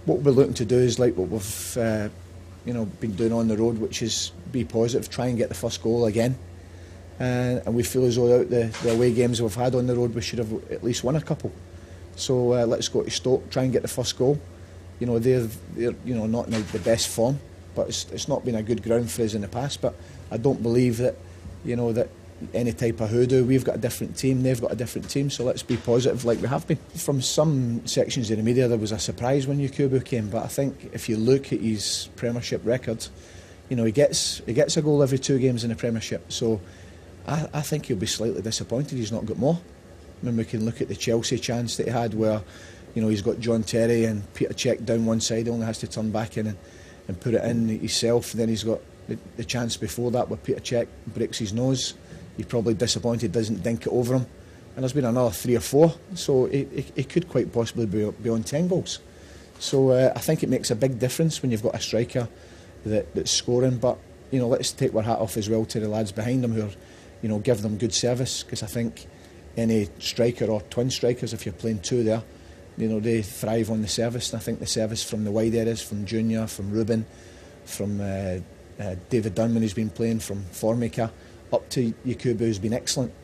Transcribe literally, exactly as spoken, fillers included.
what we're looking to do is like what we've uh, you know been doing on the road, which is be positive, try and get the first goal again. Uh, and we feel as though out the, the away games we've had on the road, we should have at least won a couple. So uh, let's go to Stoke, try and get the first goal. You know, they're, they're you know not in the best form, but it's, it's not been a good ground for us in the past. But I don't believe that, you know, that any type of hoodoo. We've got a different team, they've got a different team, so let's be positive like we have been. From some sections of the media, there was a surprise when Yakubu came, but I think if you look at his Premiership record, you know, he gets he gets a goal every two games in the Premiership. So I, I think he'll be slightly disappointed he's not got more. I mean, we can look at the Chelsea chance that he had where, you know, he's got John Terry and Peter Cech down one side, he only has to turn back in and, and put it in himself. Then he's got the, the chance before that where Peter Cech breaks his nose. He's probably disappointed, doesn't dink it over him. And there's been another three or four, so he, he, he could quite possibly be, be on ten goals. So uh, I think it makes a big difference when you've got a striker that, that's scoring. But, you know, let's take our hat off as well to the lads behind him who are, you know, give them good service, because I think any striker or twin strikers, if you're playing two there, you know, they thrive on the service. And I think the service from the wide areas, from Junior, from Ruben, from uh, uh, David Dunn when he's been playing, from Formica, up to Yakubu has been excellent.